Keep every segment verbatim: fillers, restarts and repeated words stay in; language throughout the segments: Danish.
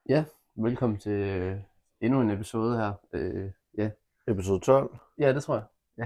Ja, velkommen til øh, endnu en episode her. Øh, ja. Episode tolv. ja, det tror jeg. Ja.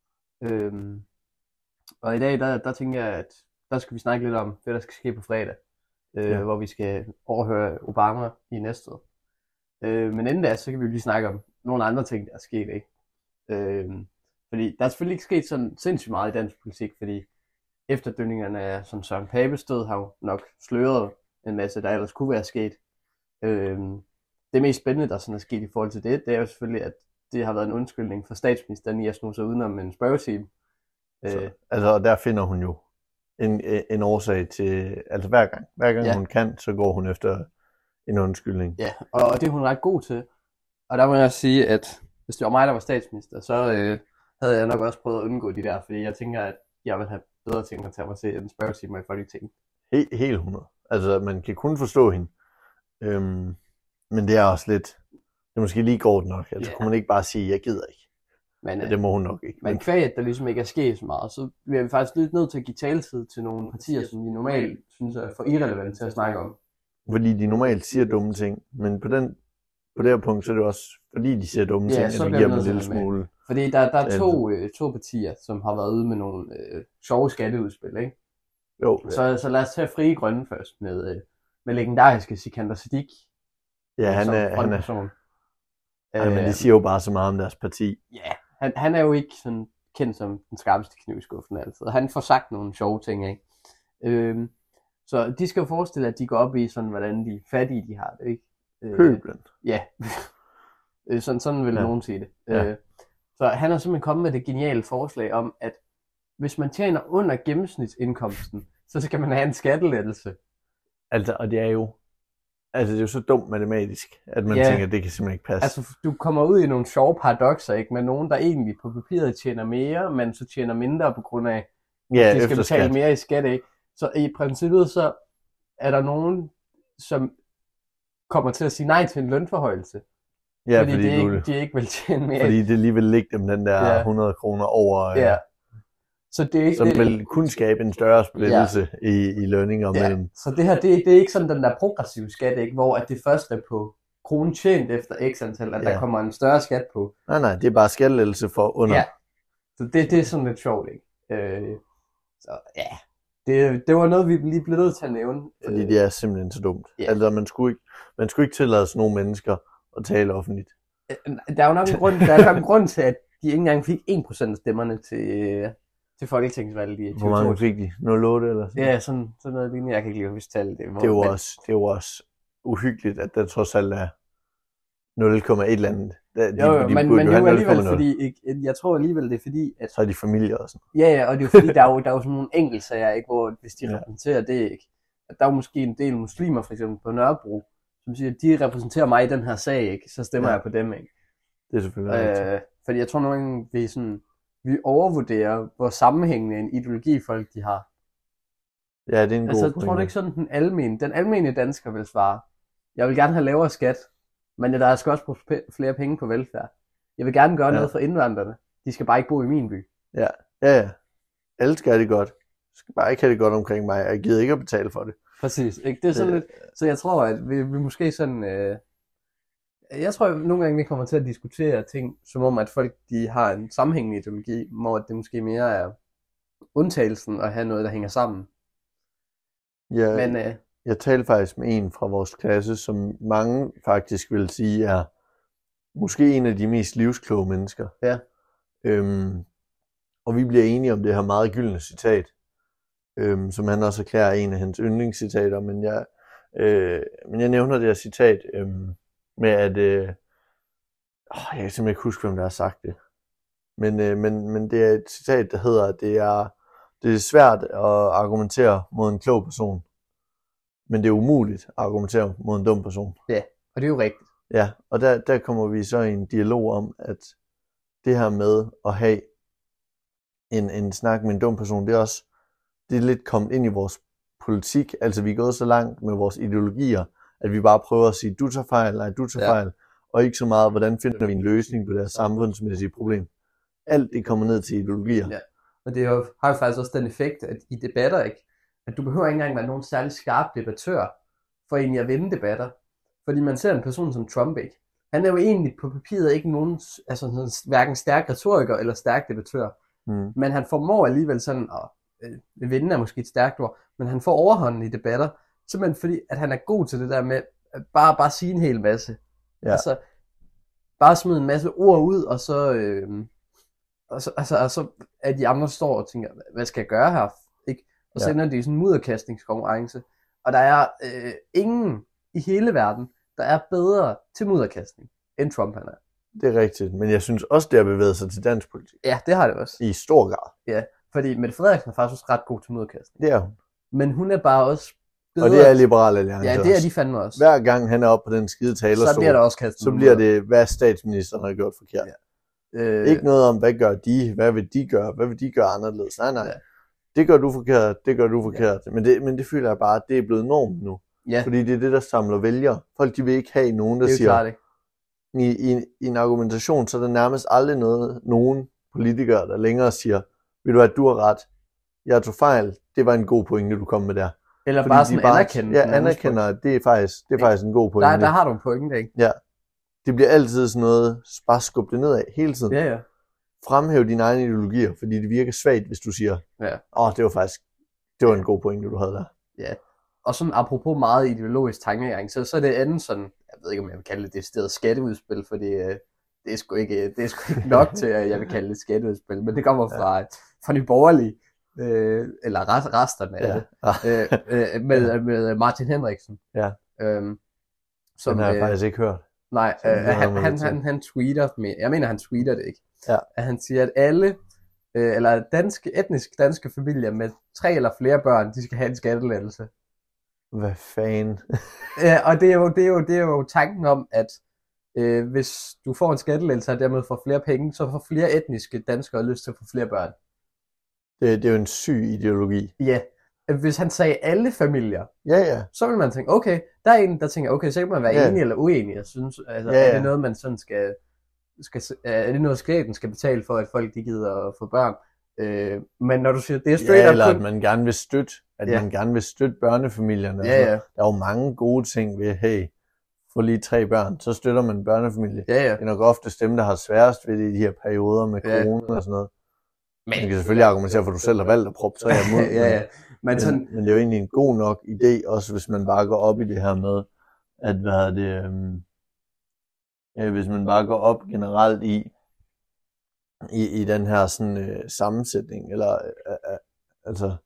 Øhm, og i dag, der, der tænker jeg, at der skal vi snakke lidt om det, der skal ske på fredag, øh, Ja. hvor vi skal overhøre Obama i Næstved. Øh, men inden da, så kan vi jo lige snakke om nogle andre ting, der er sket, ikke? Øh, fordi der er selvfølgelig ikke sket sådan sindssygt meget i dansk politik, fordi efterdønningerne af sådan Søren Papes død har jo nok sløret en masse, der ellers kunne være sket. Øhm, det mest spændende, der sådan er sket i forhold til det, det er jo selvfølgelig, at det har været en undskyldning for statsministeren i at snuse sig udenom en spørgetime. Så, Øh, altså, og der finder hun jo en, en årsag til, altså hver gang, hver gang Ja. hun kan, så går hun efter en undskyldning. ja, og, og det er hun ret god til. Og der må jeg også sige, at hvis det var mig, der var statsminister, så øh, havde jeg nok også prøvet at undgå de der, fordi jeg tænker, at jeg vil have bedre ting at tage mig til end spørgetimer i Folketinget. Helt, helt hundrede. Altså, man kan kun forstå hende. Øhm, men det er også lidt, det er måske lige godt nok. Altså, Ja. kunne man ikke bare sige, jeg gider ikke. Men, Ja, øh, det må hun nok ikke. men kvæg, at der ligesom ikke er sket så meget, så bliver vi faktisk lidt nødt til at give taletid til nogle partier, som vi normalt synes er for irrelevant til at snakke om. Fordi de normalt siger dumme ting, men på, den, på det her punkt, så er det også, fordi de siger dumme Ja, ting, så at vi bliver giver vi dem en nødt til lille at have med. smule. Fordi der, der er Ja. to, øh, to partier, som har været ude med nogle øh, sjove skatteudspil, ikke? Jo, Så, så lad os tage Frie Grønne først med, øh, med legendariske Sikander Siddique ja, han som er, han er, frontperson. ej, men Øh, de siger jo bare så meget om deres parti. ja, han, han er jo ikke sådan kendt som den skarpeste kniv i skuffen altid. Han får sagt nogle sjove ting, ikke? Øhm, så de skal jo forestille, at de går op i sådan, hvordan de fattige de har det, ikke? Øh, Pøblen. Ja, Øh, sådan, sådan vil Ja. nogen sige det. Ja. Øh, så han har simpelthen kommet med det geniale forslag om, at hvis man tjener under gennemsnitsindkomsten, så skal man have en skattelettelse. Altså, og det er jo, altså det er jo så dumt matematisk, at man Ja. tænker, at det kan simpelthen ikke passe. Altså, du kommer ud i nogle sjove paradokser, ikke? Med nogen, der egentlig på papiret tjener mere, men så tjener mindre på grund af, ja, at de skal efter betale skat. mere i skat, ikke? Så i princippet, så er der nogen, som kommer til at sige nej til en lønforhøjelse. Ja, fordi fordi, de du, ikke, de ikke vil tjene mere. fordi det alligevel ligger dem den der Ja. hundrede kroner over, Ja. ja. Så det er ikke som det, vil kun skabe en større splittelse ja. i, i lønninger ja. mellem. Så det her, det, det er ikke sådan den der progressive skat, ikke? Hvor at det først er på kronen tjent efter x antal, at ja. der Ja. kommer en større skat på. Nej, nej, det er bare skattelettelse for under. Ja. Så det, det er sådan lidt sjovt, ikke? Øh, så ja, det, det var noget, vi lige blev nødt til at nævne. Fordi Øh, det er simpelthen så dumt. Ja. Altså, man skulle, ikke, man skulle ikke tillade sådan nogle mennesker at tale offentligt. Der er jo nok en grund, der er nok en grund til, at de ikke engang fik en procent af stemmerne til, til folketingsvalget i Hvor mange fik de? nul komma otte eller sådan? Ja, sådan, sådan noget lignende. Jeg kan ikke lige huske tallet. Det, Det er jo også, det er jo også uhyggeligt, at der trods alt er nul komma et eller andet. Der, de, Jo, jo, de men, burde men jo det er have jo alligevel nul komma nul. fordi, ikke, jeg tror alligevel det er fordi, at Så er de familier og sådan. ja, ja, og det er jo fordi, der er jo, der er jo sådan nogle enkeltsager, ikke, hvor hvis de Ja. repræsenterer det, ikke, at der er jo måske en del muslimer, for eksempel på Nørrebro, som siger, at de repræsenterer mig i den her sag, ikke, så stemmer Ja. jeg på dem, ikke. Det er selvfølgelig rigtigt. Øh, fordi jeg tror nogle gange, vi, sådan, vi overvurderer, hvor sammenhængende en ideologi folk de har. Ja, det er en god Altså, pointe. tror du ikke sådan, den almene, den almene dansker vil svare, jeg vil gerne have lavere skat, men der skal også bruge flere penge på velfærd. Jeg vil gerne gøre Ja. noget for indvandrerne. De skal bare ikke bo i min by. Ja, ja. Alle skal have det godt. Jeg skal bare ikke have det godt omkring mig. Jeg gider ikke at betale for det. Præcis. Ikke? Det er sådan Det- lidt, så jeg tror, at vi, vi måske sådan... Øh, jeg tror, at nogle gange vi kommer til at diskutere ting, som om, at folk de har en sammenhængende ideologi, hvor det måske mere er undtagelsen at have noget, der hænger sammen. Jeg, Men øh, jeg talte faktisk med en fra vores klasse, som mange faktisk vil sige er måske en af de mest livskloge mennesker. Ja. Øhm, og vi bliver enige om det her meget gyldne citat, øhm, som han også erklærer en af hans yndlingscitater, men jeg, øh, men jeg nævner det her citat øhm, med, at øh, åh, jeg kan simpelthen ikke huske, hvem der har sagt det. Men, øh, men, men det er et citat, der hedder, at det er, det er svært at argumentere mod en klog person, men det er umuligt at argumentere mod en dum person. og det er jo rigtigt. Ja, og der, der kommer vi så i en dialog om, at det her med at have en, en snak med en dum person, det er også det er lidt kommet ind i vores politik. Altså vi er gået så langt med vores ideologier, at vi bare prøver at sige, du tager fejl, nej, du tager Ja. fejl, og ikke så meget, hvordan finder vi en løsning på det her samfundsmæssige problem. Alt det kommer ned til ideologier. Ja. Og det er jo, har jo faktisk også den effekt, at i debatter, ikke, at du behøver ikke engang være nogen særlig skarp debattør, for egentlig at vinde debatter. Fordi man ser en person som Trump, ikke? Han er jo egentlig på papiret ikke nogen, altså sådan, hverken stærk retoriker eller stærk debattør. Mm. Men han formår alligevel sådan, og øh, vinde er måske et stærkt ord, men han får overhånden i debatter, simpelthen fordi, at han er god til det der med, at bare, bare sige en hel masse. Ja. Altså, bare smide en masse ord ud, og så, øh, og så, altså, og så at de andre står og tænker, hvad skal jeg gøre her? Ikke? Og så Ja. ender de i sådan en mudderkastningskonkurrence. Og der er øh, ingen i hele verden, der er bedre til mudderkastning, end Trump han er. Det er rigtigt, men jeg synes også, det har bevæget sig til dansk politik. Ja, det har det også. I stor grad. Ja, fordi Mette Frederiksen er faktisk også ret god til mudderkastning. Det er hun. Men hun er bare også bedre. Og det er Liberal Alliance Ja, det er også. de fandme også. Hver gang han er oppe på den skide talerstol, Så bliver der også kastet så med bliver mudder. det, hvad statsministeren har gjort forkert. Ja. Øh, Ikke noget om, hvad gør de, hvad vil de gøre, hvad vil de gøre anderledes. Nej, nej. Ja. Det gør du forkert, det gør du forkert. Ja. Men, det, men det føler jeg bare, at det er blevet normen nu. Ja, Fordi det er det, der samler vælgere. Folk, de vil ikke have nogen, der det er jo siger, klart, ikke? i, i, i en argumentation, så er der nærmest aldrig noget, nogen politikere, der længere siger, ved du hvad, du har ret, jeg tog fejl, det var en god pointe, du kom med der. Eller Fordi bare de sådan anerkende. Ja, den andens anerkender, at det er faktisk, det er faktisk en god point. pointe. Der, der har du en pointe, ikke? Ja, det bliver altid sådan noget, bare skub det nedad hele tiden. Ja, ja. Fremhæv dine egne ideologier, fordi det virker svagt, hvis du siger, Ja. åh, oh, det var faktisk, det var en god pointe, du havde der. Ja. Og sådan apropos meget ideologisk tankegang, så, så er det andet sådan, jeg ved ikke om jeg vil kalde det decideret skatteudspil, fordi øh, det er sgu ikke, det er sgu ikke nok til, at jeg vil kalde det skatteudspil, men det kommer fra, fra Nye Borgerlige, øh, eller rest, resterne af Ja. det, øh, øh, med, med Martin Henriksen. Ja. Øhm, Som som, den har jeg øh, faktisk ikke hørt. Nej, Så øh, det har han, man han, lidt han, han tweeter, med, jeg mener han tweeter det ikke, Ja. at han siger, at alle, øh, eller danske, etnisk danske familier med tre eller flere børn, de skal have en skattelettelse. Hvad fanden? Ja, og det er, jo, det, er jo, det er jo tanken om, at øh, hvis du får en skattelettelse og dermed får flere penge, så får flere etniske danskere lyst til at få flere børn. Det, det er jo en syg ideologi. Ja, hvis han sagde alle familier, Ja, ja. så vil man tænke, okay, der er en, der tænker, okay, så kan man være Ja. enig eller uenig. Jeg synes, altså, Ja, ja. er det noget, man sådan skal, skal, er det noget, staten skal betale for, at folk de gider at få børn? Øh, men når du siger, det er straight Ja, up eller kun... at man gerne vil støtte, at Ja. man gerne vil støtte børnefamilierne. og Ja, sådan ja, noget. Der er jo mange gode ting ved, hey, få lige tre børn, så støtter man en børnefamilie. ja, ja. Det er nok ofte dem, der har sværest ved det i de her perioder med Ja. corona og sådan noget. Men, Man kan selvfølgelig argumentere for, at du selv har valgt at proppe tre af dem ud. ja, ja. Men Men, sådan, men det er jo egentlig en god nok idé, også hvis man bare går op i det her med, at hvad er det, øhm, øh, hvis man bare går op generelt i, i, i den her sådan øh, sammensætning, eller øh, øh, altså,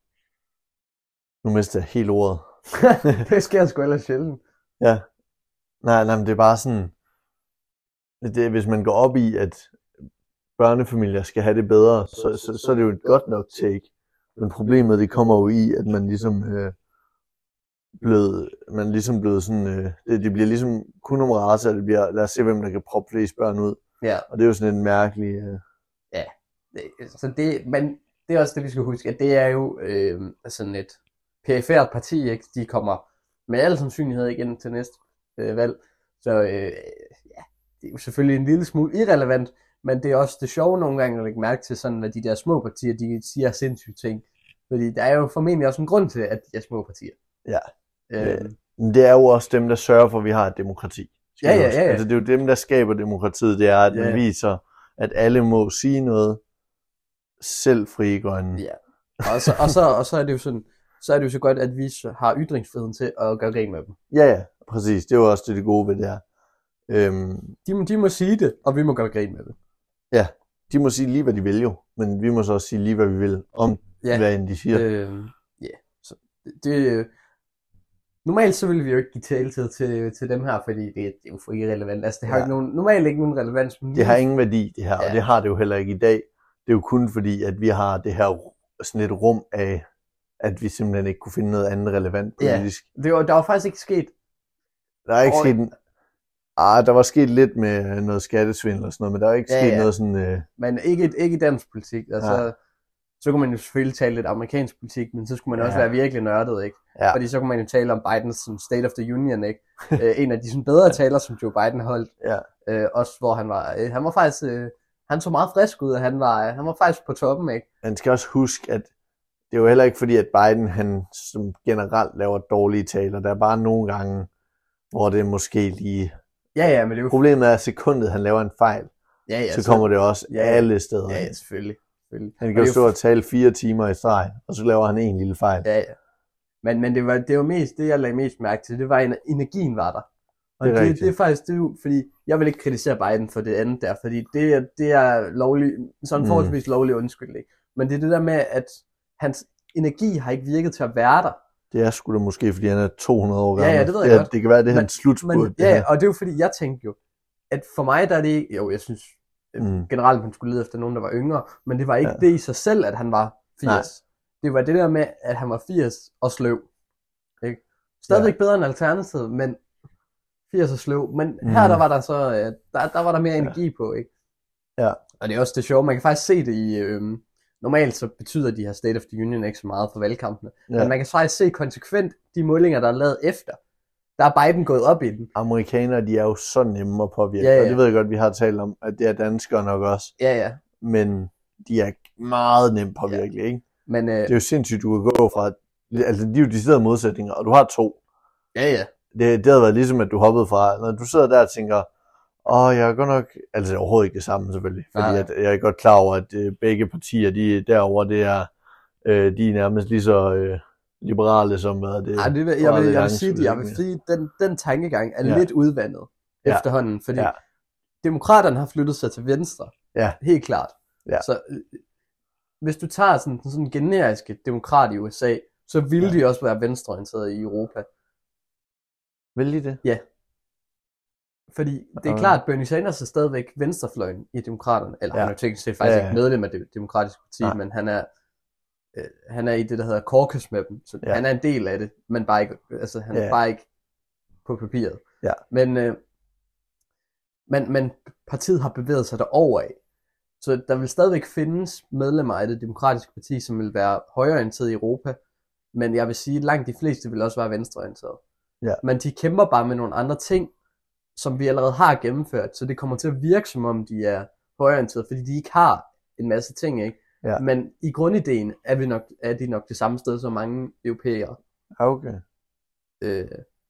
nu mister jeg helt ordet. det sker sgu ellers sjældent. Ja, nej, nej, men det er bare sådan, det, er, hvis man går op i, at børnefamilier skal have det bedre, så, så, så er det jo et godt nok take. Men problemet, det kommer jo i, at man ligesom øh, blevet, man ligesom blevet sådan, øh, det, det bliver ligesom kun om race, at det bliver, lad os se, hvem der kan proppe flest børn ud. Ja, Og det er jo sådan en mærkelig, øh, det, så det, men det er også det, vi skal huske, at det er jo øh, sådan et perifært parti, ikke? De kommer med al sandsynlighed igen til næste øh, valg. Så øh, ja, det er jo selvfølgelig en lille smule irrelevant, men det er også det sjove nogle gange at lægge mærke til, sådan, hvad de der små partier, de siger sindssyge ting. Fordi der er jo formentlig også en grund til, at de er små partier. Ja. Øh, men det er jo også dem, der sørger for, at vi har et demokrati. skal Ja, vi ja, huske. ja, ja. Altså, det er jo dem, der skaber demokratiet, det er, at Ja. man viser, at alle må sige noget, selv Frie Grønne. ja. Og så, og, så, og så er det jo sådan, så er det jo så godt, at vi så har ytringsfriheden til at gøre grin med dem. Ja, ja, præcis. Det er jo også det, det gode ved det her. Øhm, De, må- de må sige det, og vi må gøre grin med det. ja, de må sige lige, hvad de vil jo, men vi må så også sige lige, hvad vi vil om, Ja. hvad end de siger. Øh, ja, så det, det, normalt så vil vi jo ikke give taletid til, til dem her, fordi det, det er jo for irrelevant. Altså det har Ja. ikke nogen, normalt ikke nogen relevans. Men Det har ingen værdi, det her, Ja. og det har det jo heller ikke i dag. Det er jo kun fordi, at vi har det her sådan et rum af, at vi simpelthen ikke kunne finde noget andet relevant Ja. politisk. det var, der var faktisk ikke sket. Der er ikke Og- sket en... Ah, der var sket lidt med noget skattesvindel og sådan noget, men der er ikke Ja, sket ja. noget sådan... Øh, Men ikke, ikke dansk politik. Altså, Ja. så kunne man jo selvfølgelig tale lidt amerikansk politik, men så skulle man Ja. også være virkelig nørdet, ikke? Ja. Fordi så kunne man jo tale om Bidens sådan, State of the Union, ikke? øh, en af de sådan, bedre taler, som Joe Biden holdt. ja. Øh, også hvor han var, øh, han var faktisk, øh, han så meget frisk ud, og han var, han var faktisk på toppen, ikke? Man skal også huske, at det er jo heller ikke fordi, at Biden han som generelt laver dårlige taler. Der er bare nogle gange, hvor det er måske lige... Ja, ja, men det er jo... Problemet er, at sekundet han laver en fejl, ja, ja, så kommer det også ja, alle steder. Ja, ja, selvfølgelig. selvfølgelig. Han kan jo stå og tale fire timer i streg, og så laver han en lille fejl. Ja, ja. Men, men det var det var mest, det jeg lagde mest mærke til, det var, at energien var der. Og det er, det, det er faktisk, det er jo, fordi, jeg vil ikke kritisere Biden for det andet der, fordi det, er, det er lovlig, sådan forholdsvis mm. lovlig undskyldning. Men det er det der med, at hans energi har ikke virket til at være der. Det er sgu da måske, fordi han er to hundrede år gammel. Ja, ja, det ved jeg det, godt. Det kan være, det er men, hans slutspurt. Ja, ja, og det er jo fordi, jeg tænkte jo, at for mig der er det, jo, jeg synes mm. generelt, man skulle lede efter nogen, der var yngre, men det var ikke ja. det i sig selv, at han var firs. Nej. Det var det der med, at han var firs og sløv. Ikke? Stadigvæk ja. bedre end alternativet, men firs og sløv. Men mm. her der var der så, der, der var der mere energi ja. på, ikke? Ja. Og det er også det sjove, man kan faktisk se det i, øhm, normalt så betyder de her State of the Union ikke så meget for valgkampene. Ja. Men man kan faktisk se konsekvent de målinger, der er lavet efter. Der er Biden gået op i den. Amerikanere, de er jo så nemme at påvirke, ja, ja. og det ved jeg godt, vi har talt om, at det er danskere nok også. Ja, ja. Men de er meget nemt påvirkelige, ja. ikke? Men, øh... det er jo sindssygt, du kan gå fra, altså de er jo deciderede modsætninger, og du har to. Ja, ja. Det, det havde været ligesom, at du hoppede fra, når du sidder der og tænker, åh, jeg er godt nok, altså det er overhovedet ikke det samme selvfølgelig, fordi at, jeg er godt klar over, at øh, begge partier, de derovre, det er, øh, de er nærmest lige så øh, liberale som hvad det er. Ja, det vil, jeg, vil, jeg vil sige, jeg vil sige, den, den tankegang er ja. lidt udvandet ja. efterhånden, fordi ja. demokraterne har flyttet sig til venstre, ja. helt klart. Ja. Så øh, hvis du tager sådan sådan en generiske demokrat i U S A, så ville ja. de også være venstreorienterede i Europa. Vil de det? Ja. Fordi det er klart, at Bernie Sanders er stadigvæk venstrefløjen i demokraterne, eller ja. han er jo teknisk set faktisk ja, ja. ikke medlem af det demokratiske parti, ja. men han er, øh, han er i det, der hedder caucus med dem, så ja. han er en del af det, men bare ikke, altså han ja. er bare ikke på papiret. Ja. Men, øh, men, men partiet har bevæget sig derover af, så der vil stadigvæk findes medlemmer af det demokratiske parti, som vil være højreorienteret i Europa, men jeg vil sige, at langt de fleste vil også være venstreorienteret. Ja. Men de kæmper bare med nogle andre ting, som vi allerede har gennemført, så det kommer til at virke som om de er højreorienterede, fordi de ikke har en masse ting, ikke? Ja. Men i grundideen er, vi nok, er de nok det samme sted som mange europæere. Okay. Øh,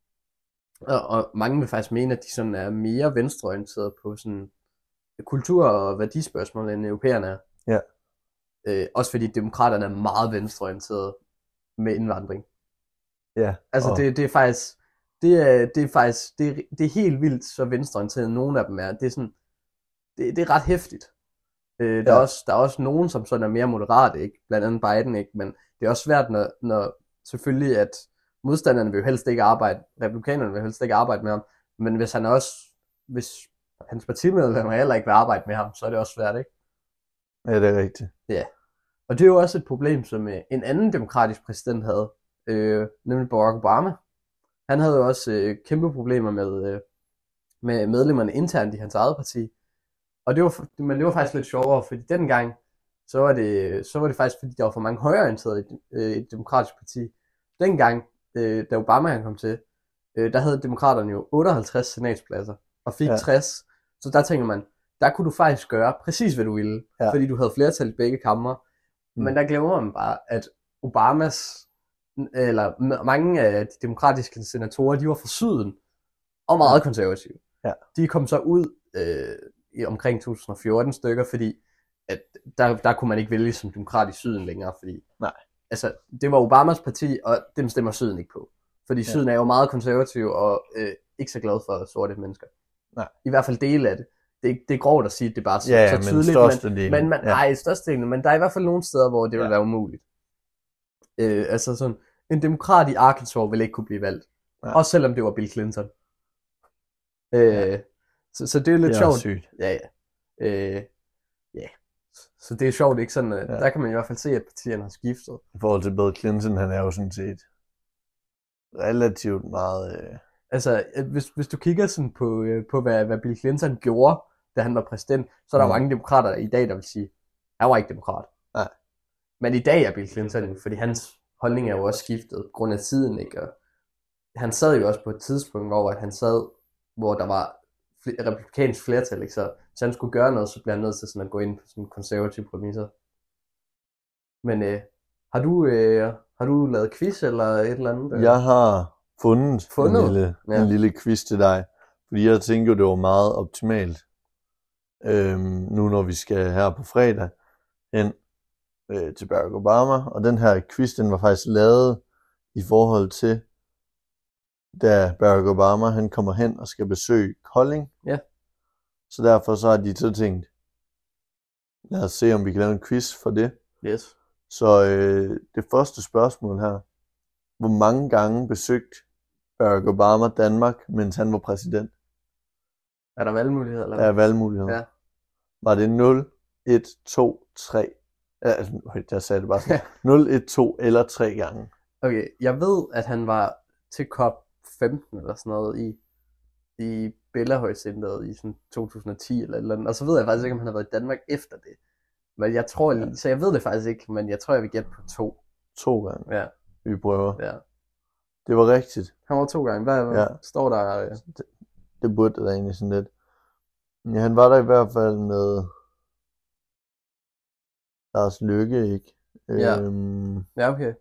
og, og mange vil faktisk mene, at de sådan er mere venstreorienterede på sådan kultur- og værdispørgsmål, end europæerne er. Ja. Øh, også fordi demokraterne er meget venstreorienterede med indvandring. Ja. Altså og... det, det er faktisk det er, det er faktisk det er, det er helt vildt så venstreorienteret nogle af dem er. Det er sådan det, det er ret hæftigt. Øh, der, ja. er også, der er også nogen, som sådan er mere moderate, ikke? Blandt andet Biden, ikke? Men det er også svært, når, når selvfølgelig, at modstanderne vil jo helst ikke arbejde, republikanerne vil helst ikke arbejde med ham, men hvis han også, hvis hans partimedlemmer heller ikke vil arbejde med ham, så er det også svært, ikke? Ja, det er rigtigt. Ja, og det er jo også et problem, som en anden demokratisk præsident havde, øh, nemlig Barack Obama. Han havde jo også øh, kæmpe problemer med, øh, med medlemmerne internt i hans eget parti. Og det var, men det var faktisk lidt sjovere, fordi dengang, så var det, så var det faktisk, fordi der var for mange højreorienterede i øh, et demokratisk parti. Dengang, øh, da Obama han kom til, øh, der havde demokraterne jo otteoghalvtreds senatspladser, og fik ja. tres. Så der tænker man, der kunne du faktisk gøre præcis, hvad du ville, ja. Fordi du havde flertal i begge kamre. Mm. Men der glemmer man bare, at Obamas, eller mange af de demokratiske senatorer, de var fra syden, og meget konservative. Ja. De kom så ud øh, i omkring to tusind og fjorten stykker, fordi at der, der kunne man ikke vælge som demokrat i syden længere, fordi nej. Altså, det var Obamas parti, og dem stemmer syden ikke på. Fordi ja. Syden er jo meget konservativ, og øh, ikke så glad for sorte mennesker. Nej. I hvert fald dele af det. Det er, det er grovt at sige, at det er bare så, ja, ja, så tydeligt, men, men, men man, ja. Ej, størstedelen, men der er i hvert fald nogle steder, hvor det vil ja. være umuligt. Øh, altså sådan, en demokrat i Arkansas vil ikke kunne blive valgt. Ja. Også selvom det var Bill Clinton. Øh, ja. så, så det er lidt det er sjovt. Sygt. Ja, ja. Øh, ja. Så det er sjovt, ikke sådan, ja. Der kan man i hvert fald se, at partierne har skiftet. I forhold til Bill Clinton, han er jo sådan set relativt meget... Øh... Altså, hvis, hvis du kigger sådan på, øh, på hvad, hvad Bill Clinton gjorde, da han var præsident, så er der mm. mange demokrater i dag, der vil sige, han var ikke demokrat. Nej. Men i dag er Bill Clinton, fordi hans holdning er jo også skiftet, på grund af tiden, ikke? Og han sad jo også på et tidspunkt, hvor han sad, hvor der var republikansk flertal, ikke? Så hvis han skulle gøre noget, så bliver han nødt til sådan at gå ind på sådan konservative præmisser. Men øh, har du øh, har du lavet quiz eller et eller andet? Jeg har fundet, Fundet? En, lille, Ja. en lille quiz til dig. Fordi jeg tænker, det var meget optimalt. Øhm, nu når vi skal her på fredag hen øh, til Barack Obama. Og den her quiz, den var faktisk lavet i forhold til, da Barack Obama han kommer hen og skal besøge Kolding. Ja. Så derfor så har de så tænkt, lad os se, om vi kan lave en quiz for det. Yes. Så øh, det første spørgsmål her. Hvor mange gange besøgte Barack Obama Danmark, mens han var præsident? Er der valgmuligheder? Eller Der er valgmuligheder. Ja. Var det nul, et, to, tre? Ja, altså, højt, jeg sagde det bare sådan. nul, et, to eller tre gange. Okay, jeg ved, at han var til COP femten eller sådan noget i, i Bellahøj-centeret i sådan to tusind og ti eller et eller andet. Og så ved jeg faktisk ikke, om han har været i Danmark efter det. Men jeg tror, Ja. så jeg ved det faktisk ikke, men jeg tror, jeg vil gætte på to. To gange. Ja, Vi prøver. ja. Det var rigtigt. Han var to gange. Hvad, hvad Ja. står der? øh? Det burde da egentlig sådan lidt. Ja, han var der i hvert fald med Lars Løkke, ikke? Ja. Øhm, Ja, okay.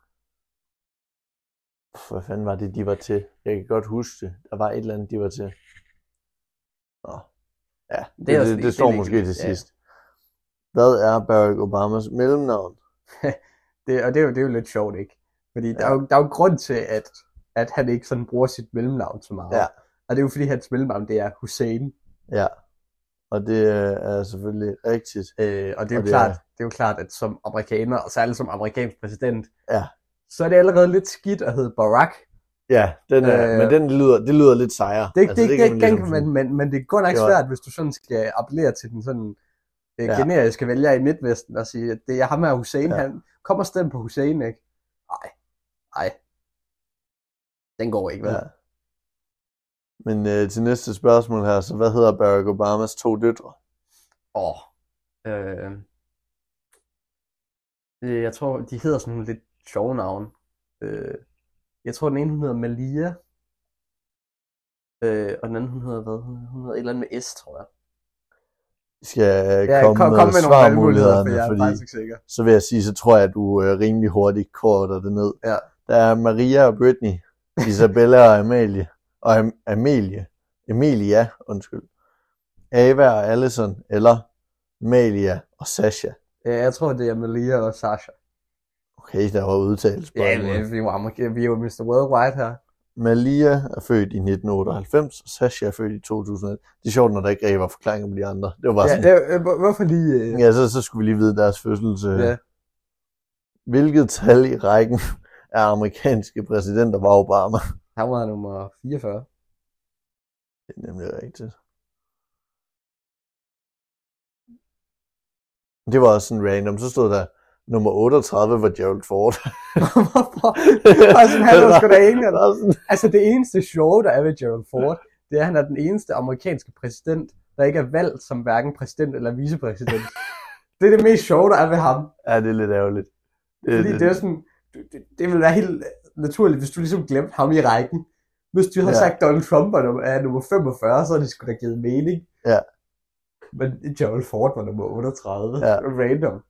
hvad fanden var det, de var til? Jeg kan godt huske det. Der var et eller andet, de var til. Nå. Ja, det, Det er det, også det, lige- det står det er måske lige- til ja. sidst. Hvad er Barack Obamas mellemnavn? Det, og det er, jo, det er jo lidt sjovt, ikke? Fordi ja. der, er Ja. jo, der er jo grund til, at, at han ikke sådan bruger sit mellemnavn så meget. Ja. Og det er jo fordi, hans mellemnavn, det er Hussein. Ja, og det er selvfølgelig rigtigt. Øh, og det er, Og jo det klart, er- det er jo klart, at som amerikaner, og særligt som amerikansk præsident, Ja. så er det allerede lidt skidt at hedde Barack. Ja, den er, Øh, men den lyder, det lyder lidt sejere. Det, altså, det, det, kan det, man det, ligesom men, men, men det er godt nok Det var- svært, hvis du sådan skal appellere til den sådan øh, Ja. generiske vælger i Midtvesten og sige, at det er ham her Hussein, Ja. han kommer stemme på Hussein, ikke? Nej, nej. Den går ikke, vel? Ja. Men øh, til næste spørgsmål her, så hvad hedder Barack Obamas to døtre? Åh. Øh, øh, jeg tror, de hedder sådan nogle lidt sjove navne. Øh, jeg tror, den ene hun hedder Malia. Øh, og den anden hun hedder hvad? Hun hedder et eller andet med S, tror jeg. Vi skal øh, Ja, komme kom, kom med med nogle valgmuligheder, for svarmulighederne, jeg er fordi faktisk ikke sikker. så vil jeg sige, så tror jeg, at du øh, rimelig hurtigt korter det ned. Ja. Der er Maria og Britney, Isabella og Amalie, og Am- Amelie, Emilia, undskyld, Ava og Allison, eller Malia og Sasha. Ja, jeg tror, det er Malia og Sasha. Okay, der var udtalt. Ja, vi, vi, er jo amerika- vi er jo mister Worldwide her. Malia er født i nitten otteoghalvfems, og Sasha er født i to tusind og et. Det er sjovt, når der ikke rigtig var forklaringer på de andre. Det var bare Ja, sådan, det, øh, hvor- hvorfor lige... Øh, ja, så, så skulle vi lige vide deres fødsels. Øh. ja. Hvilket tal i rækken af amerikanske præsidenter var Obama? Han var nummer fireogfyrre. Det er nemlig rigtigt. Det var også sådan random. Så stod der, nummer otteogtredive var Gerald Ford. Hvorfor? Altså, han var sgu da enig. Det var sådan- Altså, det eneste sjove, der er ved Gerald Ford, det er, at han er den eneste amerikanske præsident, der ikke er valgt som hverken præsident eller vicepræsident. Det er det mest sjove, der er ved ham. Ja, det er lidt ærgerligt. Det, Fordi det er sådan, det, det vil være helt naturligt, hvis du ligesom glemte ham i rækken. Hvis du havde Ja. sagt Donald Trump er nummer, er nummer femogfyrre, så havde det sgu da givet mening. Ja. Men Gerald Ford var nummer otteogtredive. Ja. Random.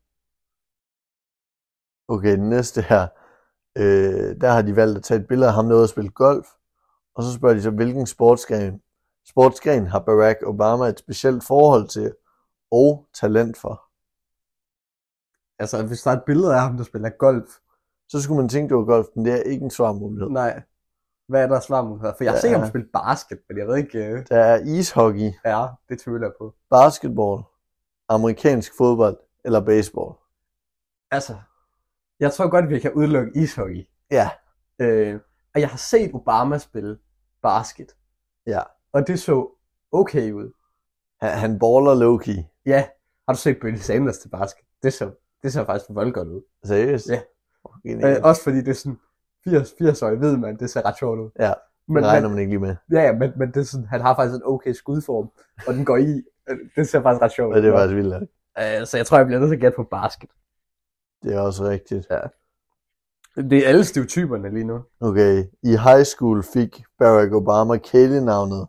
Okay, den næste her. Øh, der har de valgt at tage et billede af ham, der er ude at spille golf. Og så spørger de så, hvilken sportsgren, sportsgren har Barack Obama et specielt forhold til og talent for? Altså, hvis der er et billede af ham, der spiller golf. Så skulle man tænke, det var golf, men det er ikke en svarmulighed. Nej. Hvad er der svarmuligheder? For jeg har Ja. set ham spille basket, men jeg ved ikke... øh, Der er ishockey, Ja, det tvivler jeg på. basketball, amerikansk fodbold eller baseball. Altså, jeg tror godt, vi kan udelukke ishockey. Ja. Øh, og jeg har set Obama spille basket. Ja. Og det så okay ud. Han, han baller low-key. Ja, har du set Bernie Sanders til basket? Det så, det så faktisk for voldgodt ud. Seriøst? Ja. Genialt. Øh, også fordi det er sådan firs, firs-årig ved man, det ser ret sjovt ud. Ja, Men, det regner men, man ikke lige med. ja, ja, men, men det er sådan, han har faktisk en okay skudform, og den går i. Øh, Det ser faktisk ret sjovt Og ud. det er faktisk vildt. nok. Øh, så jeg tror, jeg bliver nødt til at gætte på basket. Det er også rigtigt. Det er alle stereotyperne lige nu. Okay, i high school fik Barack Obama kælenavnet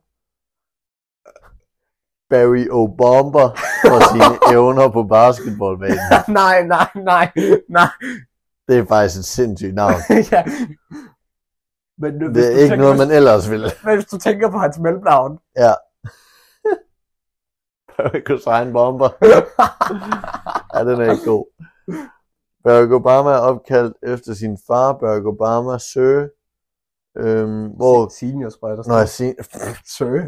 Barry Obama for sine evner på basketballbanen. nej, nej, nej, nej. Det er faktisk et sindssygt navn. ja. Men, det er ikke noget, man ellers vil. Men hvis du tænker på hans mellemnavn. Ja. Barack Hussein Bomber. Ja, den er ikke god. Barack Obama er opkaldt efter sin far, Barack Obama, Sir. Øhm, hvor... Senior sprøjter. Nå, sen... Sir.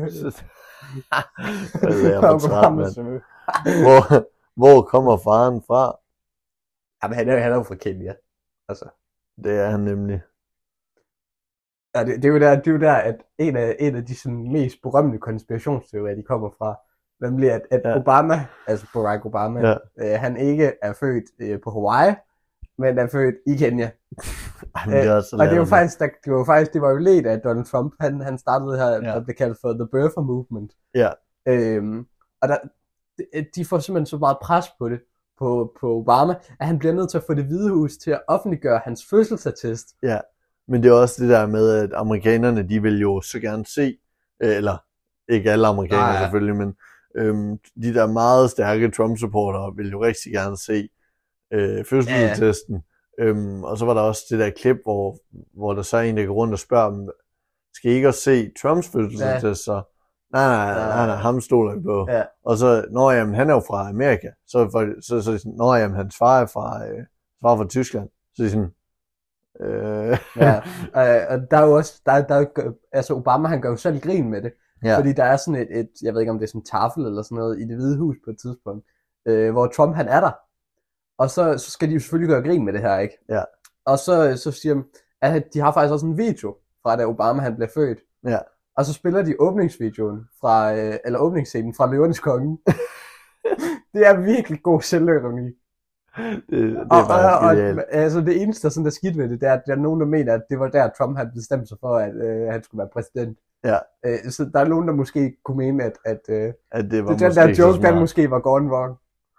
Barack Obama, Sir. Hvor, hvor kommer faren fra? Jamen, han er, han er jo fra Kenya. Altså. Det er han nemlig. Ja, det, det, er jo der, det er jo der, at en af, en af de sådan, mest berømte konspirationsteorier, de kommer fra, nemlig at, at ja. Obama, altså Barack Obama, ja. øh, han ikke er født øh, på Hawaii, men er født i Kenya. Ej, det er også øh, og det var faktisk, der, det var faktisk, det var jo ledt af Donald Trump, han, han startede det her, ja. der blev kaldt for The Birther Movement. Ja. Øhm, og der, de får simpelthen så meget pres på det, på, på Obama, at han bliver nødt til at få Det Hvide Hus til at offentliggøre hans fødselsattest. Ja, men det er også det der med, at amerikanerne, de vil jo så gerne se, eller ikke alle amerikanere Nej, ja. selvfølgelig, men øhm, de der meget stærke Trump-supportere vil jo rigtig gerne se øh, fødselsattesten. Ja, ja. Øhm, og så var der også det der klip, hvor, hvor der så er en, der går rundt og spørger dem, skal I ikke også se Trumps fødselsattest? Ja. Så nej, nej, nej, nej, nej, ham stoler jeg på. Ja. Og så, nå jamen, han er jo fra Amerika. Så, for, så, så, så nå jamen, hans far er fra, øh, far fra Tyskland. Så er sådan, øh... ja, øh, og der er jo også, der, der, altså Obama, han gør jo selv grin med det. Ja. Fordi der er sådan et, et, jeg ved ikke om det er sådan en tafel eller sådan noget, i Det Hvide Hus på et tidspunkt, øh, hvor Trump han er der. Og så, så skal de jo selvfølgelig gøre grin med det her, ikke? Ja. Og så, så siger de, at de har faktisk også en video fra da Obama han blev født. Ja. Og så spiller de åbningsvideoen fra, øh, eller åbningsscenen fra Løvernes Konge. Det er virkelig god selvøkonomi. Det, det er og, bare og, og, altså det eneste, der, sådan, der er skidt ved det, det er, at der er nogen, der mener, at det var der, Trump havde bestemt sig for, at øh, han skulle være præsident. Ja. Øh, så der er nogen, der måske kunne mene, at, at, øh, at det var det, den der joke, den måske var gone wrong.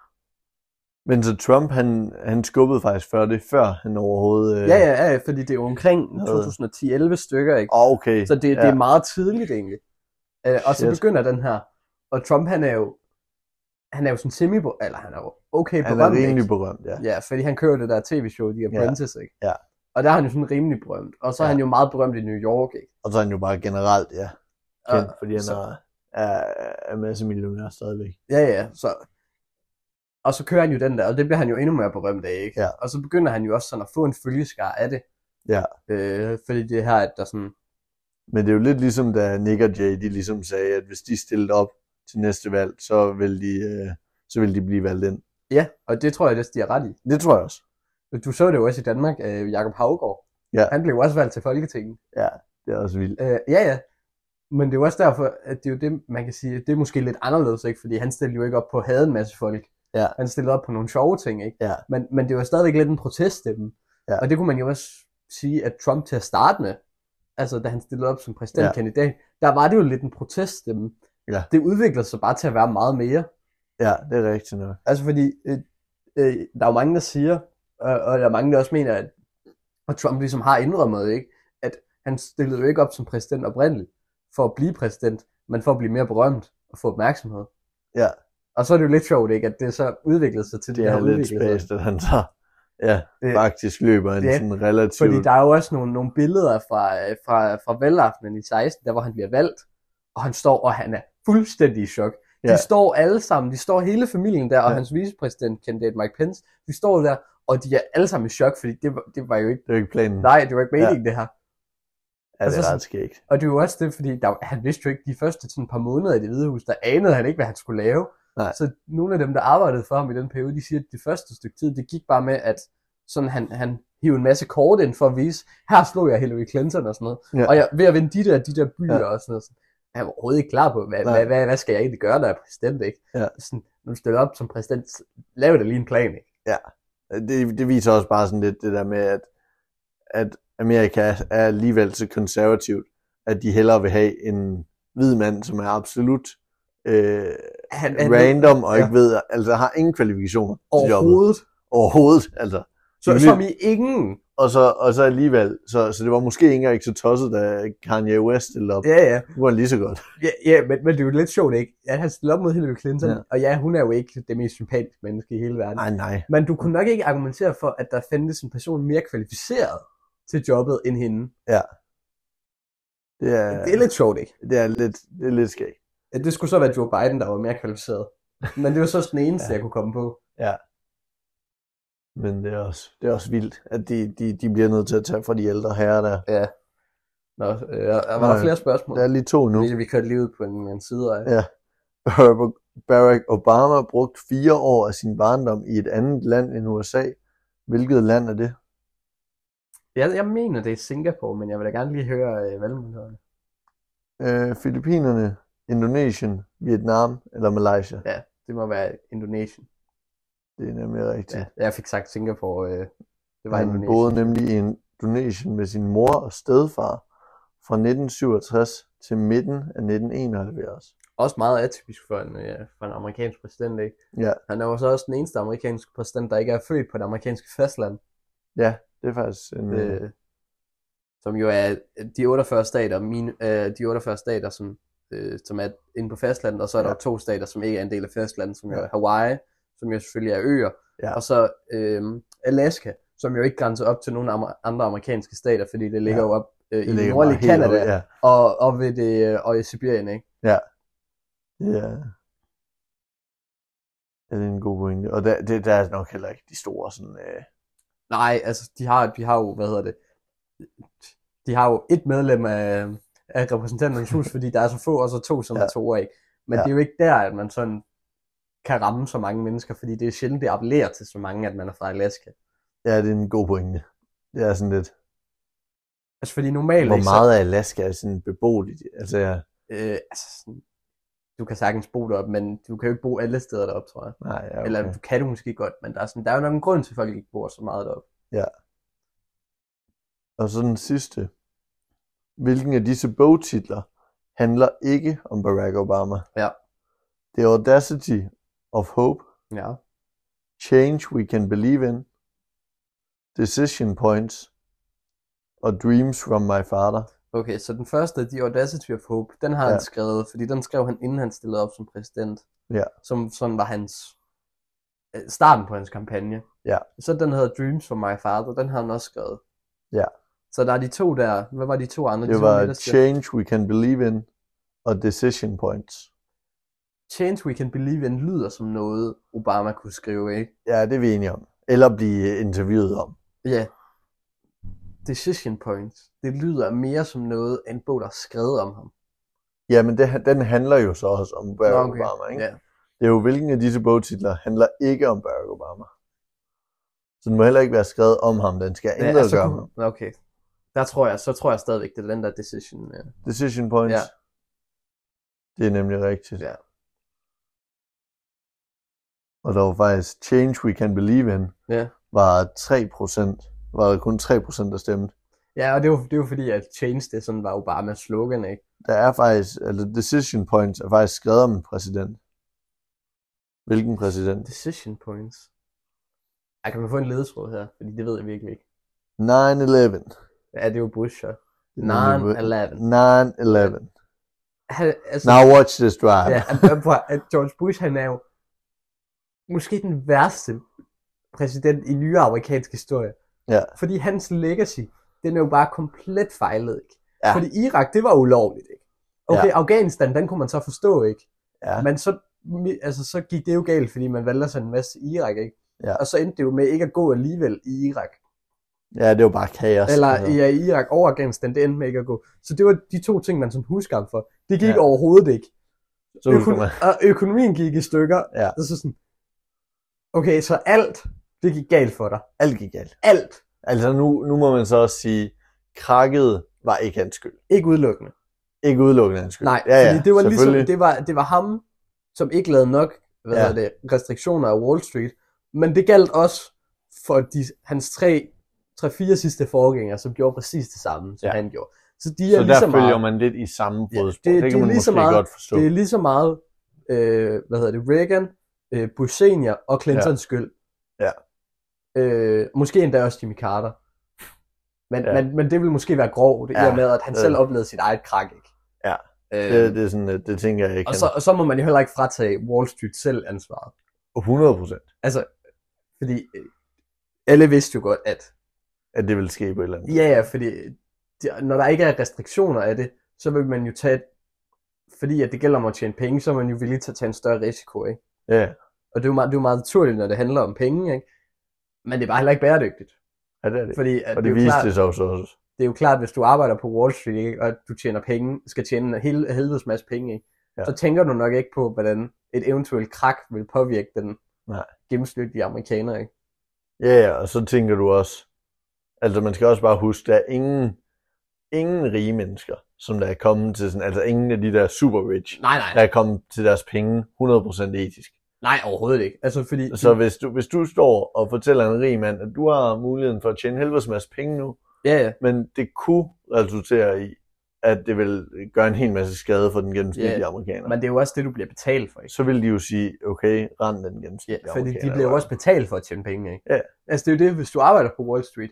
Men så Trump, han, han skubbede faktisk før det, før han overhovedet... Øh... Ja, ja, ja, fordi det er jo omkring to tusind og ti elleve stykker, ikke? Okay. Så det, ja. det er meget tidligt egentlig. Øh, og så begynder den her. Og Trump, han er jo, han er jo sådan semi eller han er jo okay berømt. Han er rimelig berømt, ja. Ja, fordi han kører det der tv-show, The Apprentice, ja. ikke? Ja. Og der er han jo sådan rimelig berømt. Og så er ja. han jo meget berømt i New York, ikke? Og så er han jo bare generelt, ja, kendt, og, fordi han så... er, er, er masse millionær stadigvæk. Ja, ja, så... Og så kører han jo den der, og det bliver han jo endnu mere berømt af, ikke? Ja. Og så begynder han jo også sådan at få en følgeskar af det. Ja. Øh, fordi det her, at der sådan... Men det er jo lidt ligesom, da Nick og Jay, de ligesom sagde, at hvis de stillede op til næste valg, så vil de, øh, så vil de blive valgt ind. Ja, og det tror jeg, det de er ret i. Det tror jeg også. Du så det jo også i Danmark, øh, Jakob Haugaard. Ja. Han blev også valgt til Folketinget. Ja, det er også vildt. Øh, ja, ja. Men det er jo også derfor, at det er jo det, man kan sige, det er måske lidt anderledes, ikke? Fordi han stillede jo ikke op på at have en masse folk. Ja. Han stillede op på nogle sjove ting, ikke? Ja. Men, men det var stadigvæk lidt en proteststemme. Ja. Og det kunne man jo også sige, at Trump til at starte med, altså da han stillede op som præsidentkandidat, ja. der var det jo lidt en proteststemme. Ja. Det udviklede sig bare til at være meget mere. Ja, det er rigtigt nok. Altså fordi, øh, øh, der er jo mange, der siger, øh, og der er mange, der også mener, at, at Trump ligesom har indrømmet, ikke? At han stillede jo ikke op som præsident oprindeligt, for at blive præsident, men for at blive mere berømt og få opmærksomhed. Ja. Og så er det jo lidt sjovt, ikke? At det så udviklede sig til det, det her udvikling. Det er lidt spæst, at han så ja, det, faktisk løber en ja, sådan relativt... Fordi der er jo også nogle, nogle billeder fra, fra, fra valgaftenen i seksten, der hvor han bliver valgt, og han står, og han er fuldstændig i chok. De ja. står alle sammen, de står hele familien der, og ja. hans vicepræsidentkandidat Mike Pence, de står der, og de er alle sammen i chok, fordi det var, det var jo ikke... Det var ikke planen. Nej, det var ikke meningen, ja. det her. Ja, det er ret skægt. Og det er jo også det, fordi der, han vidste jo ikke de første sådan, par måneder i Det Hvide Hus, der anede han ikke, hvad han skulle lave. Nej. Så nogle af dem, der arbejdede for ham i den periode, de siger, at det første stykke tid, det gik bare med, at sådan, han, han hiv en masse kort ind for at vise, her slog jeg Hillary Clinton og sådan noget. Ja. Og jeg ved at vinde de der, de der byer ja. og sådan noget. Jeg var overhovedet ikke klar på, hvad, hvad, hvad, hvad skal jeg egentlig gøre, når jeg er præsident, ikke? Ja. Sådan, når du stiller op som præsident, lav det lige en plan, ikke? Ja, det, det viser også bare sådan lidt det der med, at, at Amerika er alligevel så konservativt, at de hellere vil have en hvid mand, som er absolut øh, han, han, random, og ja. ikke ved, altså har ingen kvalifikationer til jobbet. Overhovedet. Overhovedet, altså. Så, vil, som i ingen. Og så, og så alligevel, så, så det var måske ikke engang ikke så tosset, da Kanye West stillede op. Ja, ja. Nu var han lige så godt. Ja, ja men, men det er jo lidt sjovt, ikke? Ja, han stillede op mod Hillary Clinton, ja. og ja, hun er jo ikke det mest sympatiske menneske i hele verden. Nej, nej. Men du kunne nok ikke argumentere for, at der fandtes en person mere kvalificeret til jobbet end hende. Ja. Det er, Det er lidt sjovt, ikke? det er lidt, det er lidt skægt. Ja, det skulle så være Joe Biden, der var mere kvalificeret. Men det var så den eneste, ja. jeg kunne komme på. Ja. Men det er også, det er også vildt, at de, de, de bliver nødt til at tage fra de ældre herrer der. Ja. Nå, øh, var der flere spørgsmål? Der er lige to nu. Vi, vi kørte lige ud på en, en side af. Ja. Barack Obama brugte fire år af sin barndom i et andet land end U S A. Hvilket land er det? Jeg, jeg mener, det er Singapore, men jeg vil da gerne lige høre øh, valgmulighederne. Øh, Filippinerne, Indonesien, Vietnam eller Malaysia? Ja, det må være Indonesien. Det er nemlig rigtigt. Ja, jeg fik sagt Singapore. Øh, det var Han Indonesien. boede nemlig i Indonesien med sin mor og stedfar fra nitten syvogtres til midten af nitten enoghalvfjerds. Også meget atypisk for en, ja, for en amerikansk præsident, ikke? Ja. Han er jo så også den eneste amerikanske præsident, der ikke er født på det amerikanske fastland. Ja, det er faktisk en... Det, som jo er de otteogfyrre stater, mine, øh, de otteogfyrre stater, som, øh, som er inde på fastlandet, og så er der Ja. jo to stater, som ikke er en del af fastlandet, som jo Ja. er Hawaii, som jo selvfølgelig er øer, Ja. og så øh, Alaska, som jo ikke grænser op til nogen amer- andre amerikanske stater, fordi det ligger Ja. jo op øh, det i ligger nordlige bare helt Canada, oppe, ja. og, og, ved det, og i Sibirien, ikke? Ja. Ja. Ja, det er en god pointe. Og der, det, der er nok heller ikke de store sådan... Øh... Nej, altså, de har, de har jo, hvad hedder det, de har jo et medlem af, af repræsentanternes hus, fordi der er så få, og så to senatorer, ikke? Men Ja. det er jo ikke der, at man sådan kan ramme så mange mennesker, fordi det er sjældent, det appellerer til så mange, at man er fra Alaska. Ja, det er en god pointe. Det er sådan lidt... Altså, fordi normalt... Hvor ikke, meget af Alaska er sådan beboeligt? Altså, ja. Så, øh, altså sådan, du kan sagtens bo deroppe, men du kan jo ikke bo alle steder deroppe, tror jeg. Nej, ja, okay. Eller du kan du måske godt, men der er, sådan, der er jo nok en grund til, at folk ikke bor så meget deroppe. Ja. Og så den sidste. Hvilken af disse bogtitler handler ikke om Barack Obama? Ja. The Audacity of Hope, Ja. Change We Can Believe In, Decision Points og Dreams From My Father. Okay, så den første, The Audacity of Hope, den har Ja. han skrevet, fordi den skrev han, inden han stillede op som præsident. Ja. Som sådan var hans øh, starten på hans kampagne. Ja. Så den hedder Dreams from My Father, den har han også skrevet. Ja. Så der er de to der. Hvad var de to andre? De Det to var midterste. Change We Can Believe In og Decision Points. Change We Can Believe In lyder som noget, Obama kunne skrive, ikke? Ja, det er vi enige om. Eller blive interviewet om. Ja. Decision Points. Det lyder mere som noget, en bog, der er skrevet om ham. Ja, men det, den handler jo så også om Barack Nå, okay. Obama, ikke? Ja. Det er jo, hvilken af disse bogtitler handler ikke om Barack Obama. Så den må heller ikke være skrevet om ham, den skal Ja, intet altså, gøre med ham. okay. Der tror jeg, så tror jeg stadigvæk, det er den der decision. Ja. Decision Points. Ja. Det er nemlig rigtigt. Ja. Og der var faktisk Change We Can Believe In, Ja. var tre procent. Var der kun tre procent, der stemte. Ja, og det var, det var fordi, at change, det sådan var Obamas slogan, ikke? Der er faktisk, altså Decision Points er faktisk skrevet om en præsident. Hvilken præsident? Decision points. Ej, kan man få en ledetråd her? Fordi det ved jeg virkelig ikke. nine eleven. Ja, det er jo Bush, så. Det er nemlig- nine eleven. nine eleven. Han, altså, Now watch this drive. ja, at, at, at George Bush, han er jo måske den værste præsident i nyere amerikansk historie. Ja. Fordi hans legacy, den er jo bare komplet fejlet, ikke? Ja. Fordi Irak, det var ulovligt, ikke? Okay, Ja. Afghanistan, den kunne man så forstå, ikke? Ja. Men så, altså, så gik det jo galt, fordi man valgte at sende en masse i Irak, ikke? Ja. Og så endte det jo med ikke at gå alligevel i Irak. Ja, det var bare kaos. Eller altså. ja, i Irak over Afghanistan, det endte med ikke at gå. Så det var de to ting, man sådan husker ham for. Det gik Ja. overhovedet ikke. Så husker Øko- man. og økonomien gik i stykker. Ja. Og så sådan, okay, så alt, det gik galt for dig. Alt gik galt. Alt. Altså nu, nu må man så også sige, krakket var ikke hans skyld. Ikke udelukkende. Ikke udelukkende hans skyld. Nej, ja, ja, fordi det var ligesom, selvfølgelig. det var, det var ham, som ikke lavede nok, hvad Ja. ja. det, restriktioner af Wall Street. Men det galt også for de, hans tre, tre, fire sidste forgængere, som gjorde præcis det samme, som Ja. han gjorde. Så de Så er der lige så følger meget, man lidt i samme Ja, fodspor. det- det, det det kan er man lige så måske meget- godt forstå. det er lige så meget, øh, hvad hedder det, Reagan, øh, Bush senior og Clintons Ja. skyld. Ja. Øh, måske endda også Jimmy Carter. Men, Ja. ja. men, men det vil måske være grov, det Ja, ja. med, at han det- selv oplevede sit eget krak, ikke? Ja. Øh, Det, det, er sådan, at det tænker jeg ikke. og, så, og så må man jo heller ikke fratage Wall Street selv ansvaret. hundrede procent, Altså, fordi øh, alle vidste jo godt, at at det vil ske på et eller andet. ja, ja, fordi de, når der ikke er restriktioner af det, så vil man jo tage, fordi at det gælder om at tjene penge, så er man jo villig til at tage en større risiko, ikke? Ja. Og det er jo meget, det er jo meget naturligt, når det handler om penge, ikke? Men det er bare heller ikke bæredygtigt. Ja, det er det. Fordi at og det, det, det viste klart, det sig også også. Det er jo klart, hvis du arbejder på Wall Street, ikke, og du tjener penge, skal tjene en hel, helvedes masse penge, ikke? Ja. Så tænker du nok ikke på, hvordan et eventuelt krak vil påvirke den Nej. gennemsnitlige amerikaner, ikke? Ja, ja, og så tænker du også, altså man skal også bare huske, der er ingen, ingen rige mennesker, som der er kommet til sådan, altså ingen af de der super rich, nej, nej. der er kommet til deres penge hundrede procent etisk. Nej, overhovedet ikke. Altså fordi... Så hvis du, hvis du står og fortæller en rig mand, at du har muligheden for at tjene helvedes masse penge nu, ja, ja. men det kunne resultere i, at det vil gøre en hel masse skade for den gennemsnitlige ja, amerikaner. Men det er jo også det, du bliver betalt for, ikke? Så vil de jo sige, okay, rend den gennemsnitlige ja, fordi amerikaner. de bliver jo også betalt for at tjene penge, ikke? Ja. Altså det er jo det, hvis du arbejder på Wall Street,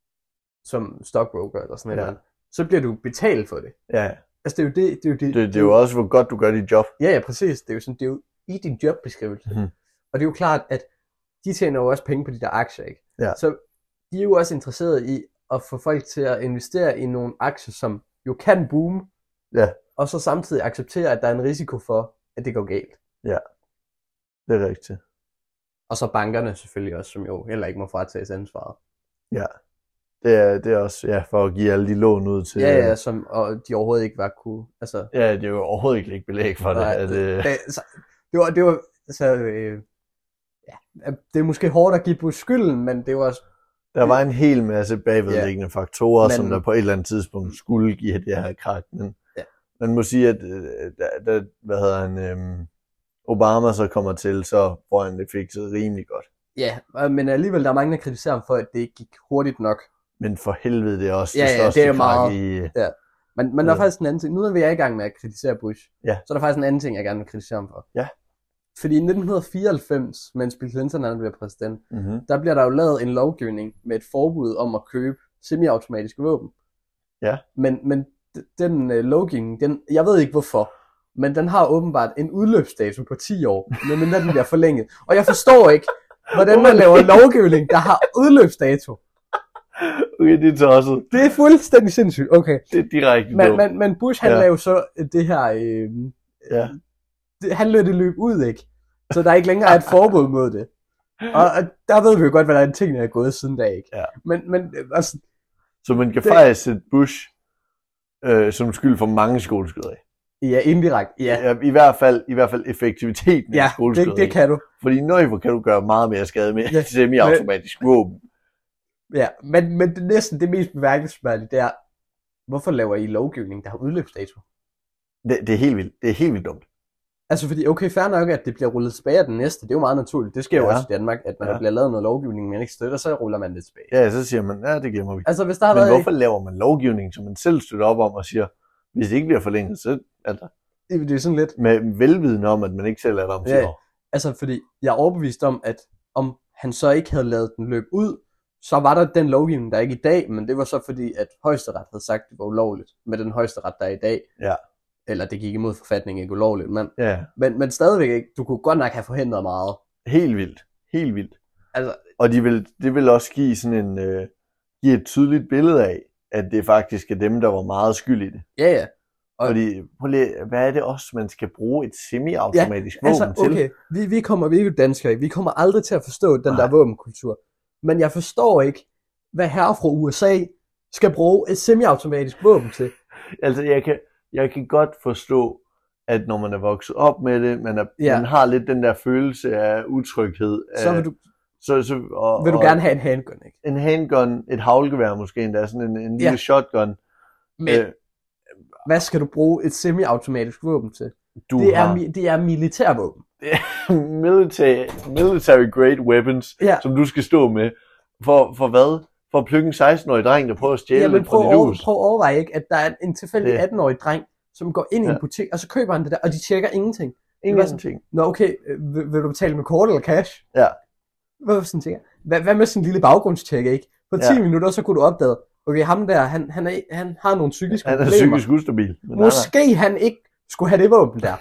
som stockbroker eller sådan noget, ja. Så bliver du betalt for det. Ja. Altså det er jo det... Det er jo, det, det, det er jo også, hvor godt du gør dit job. Ja, ja, præcis. Det er jo, sådan, det er jo i din jobbeskrivelse. Mm. Og det er jo klart, at de tjener jo også penge på de der aktier, ikke? Ja. Så de er jo også interesserede i at få folk til at investere i nogle aktier, som jo kan boome, ja. Og så samtidig acceptere, at der er en risiko for, at det går galt. Ja, det er rigtigt. Og så bankerne selvfølgelig også, som jo heller ikke må fratages ansvaret. Ja, det er, det er også ja, for at give alle de lån ud til... Ja, ja, som og de overhovedet ikke var kunne... Altså, ja, det er jo overhovedet ikke lægge belæg for nej, det. At, det, det, så, det var... Det var altså, øh, ja, det er måske hårdt at give på skylden, men det var også... Der var en hel masse bagvedliggende ja, faktorer, men, som der på et eller andet tidspunkt skulle give det her krak. Men ja. Man må sige, at da, da, hvad hedder han, øhm, Obama så kommer til, så får han det fikset rimelig godt. Ja, men alligevel der er mange, der kritiserer ham for, at det ikke gik hurtigt nok. Men for helvede, det er også ja, det største ja, det er krak meget, i... Ja. Men, men der er faktisk en anden ting. Nu er vi i gang med at kritisere Bush. Ja. Så er der faktisk en anden ting, jeg gerne vil kritisere ham for. Ja. Fordi i nitten fireoghalvfems, mens Bill Clinton han bliver præsident, mm-hmm. der bliver der jo lavet en lovgivning med et forbud om at købe semiautomatiske våben. Ja. Men, men den øh, lovgivning, den, jeg ved ikke hvorfor, men den har åbenbart en udløbsdato på ti år, medmindre den bliver forlænget. Og jeg forstår ikke, hvordan man laver en lovgivning, der har udløbsdato. Okay, det er tosset. Det er fuldstændig sindssygt. Okay. Det er direkte men, men, men Bush, han ja. lavede så det her... Øh, ja. det, han lød det løb ud, ikke? Så der ikke længere er et forbud mod det. Og, og der ved vi jo godt, hvordan tingene er gået siden da, ikke? Ja. Men, men altså... Så man kan det... faktisk sætte Bush øh, som skyld for mange skoleskyderier. Ja, indirekte, ja. ja. I hvert fald, i hvert fald effektiviteten ja, af skoleskyderier. det, det kan du. Fordi nøj, hvor kan du gøre meget mere skade med ja. semi-automatisk våben. Ja, men, men det næsten det mest bemærkelsesværdige, det er, hvorfor laver I lovgivning, der har udløbsdato? Det, det er helt vildt. Det er helt vildt dumt. Altså fordi, okay, fair nok, at det bliver rullet tilbage af den næste. Det er jo meget naturligt. Det sker jo ja. også i Danmark, at man ja. bliver lavet noget lovgivning, man ikke støtter, så ruller man det tilbage. Ja, så siger man, ja, det gemmer vi. Altså, hvis der har Men været... hvorfor laver man lovgivning, som man selv støtter op om og siger, hvis det ikke bliver forlænget, så altså... Det, det er sådan lidt... Med velviden om, at man ikke selv er der om ja, år. Altså, fordi jeg er overbevist om, at om han så ikke havde lavet den løb ud, så var der den lovgivning, der er ikke i dag, men det var så fordi, at højesteret havde sagt, at det var ulovligt med den højesteret, der er i dag. Ja. Eller det gik imod forfatningen, ikke ulovligt, men, ja. men, men stadigvæk ikke. Du kunne godt nok have forhindret meget. Helt vildt. Helt vildt. Altså, og de vil, det vil også give sådan en, øh, give et tydeligt billede af, at det faktisk er dem, der var meget skyld i det. Ja, ja. Og fordi, hvad er det også, man skal bruge et semi-automatisk ja, våben altså, okay. til? Vi, vi kommer, vi er jo danskere, vi kommer aldrig til at forstå den Nej. der våbenkultur. Men jeg forstår ikke, hvad herre fra U S A skal bruge et semi-automatisk våben til. Altså, jeg kan, jeg kan godt forstå, at når man er vokset op med det, man, er, ja. man har lidt den der følelse af utryghed. Så vil du, så, så, og, vil du og, gerne have en handgun, ikke? En handgun, et haglgevær måske endda, sådan en, en lille ja. shotgun. Men øh, hvad skal du bruge et semi-automatisk våben til? Du det, har... er, det er militærvåben. military, military grade weapons, ja. som du skal stå med. For, for hvad? For at plukke en seksten-årig dreng, der prøver at stjæle lidt fra dit hus. Prøv at overveje ikke, at der er en tilfældig atten-årig dreng, som går ind ja. i en butik, og så køber han det der, og de tjekker ingenting. Ingenting. Nå okay, vil, vil du betale med kort eller cash? Ja. Hvad, sådan tænker? Hvad, hvad med sådan en lille baggrundstjek, ikke? På ti ja. minutter, så kunne du opdage, okay, ham der, han, han, er, han har nogle psykiske han er problemer. psykisk ustabil. Måske nej, nej. han ikke skulle have det våben der.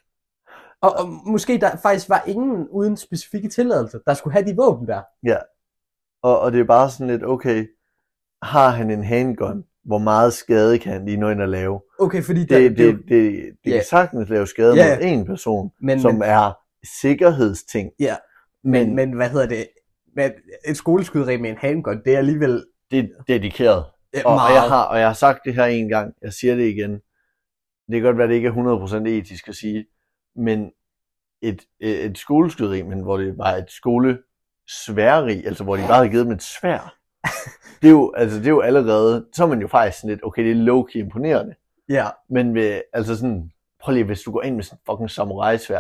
Og, og måske der faktisk var ingen uden specifikke tilladelser, der skulle have de våben der. Ja. Og, og det er bare sådan lidt, okay, har han en handgun, hvor meget skade kan han lige nå ind og lave. Okay, fordi det, der, det, det, det, det ja. kan sagtens lave skade Ja. mod en person, Men- som men- er sikkerhedsting. Ja, men, men hvad hedder det? Men et skoleskyderi med en handgun, det er alligevel Det er dedikeret. øh, Og, og, meget. jeg har, og jeg har sagt det her en gang, jeg siger det igen. Det kan godt være, det ikke er hundrede procent etisk at sige, men et, et, et skoleskyderi, men hvor det var et skolesværeri, altså hvor de bare havde givet dem et svær. Det er jo, altså, det er jo allerede, så er man jo faktisk sådan lidt, okay, det er low-key imponerende. Ja, Men ved, altså sådan, prøv lige, hvis du går ind med sådan fucking samurai-svær,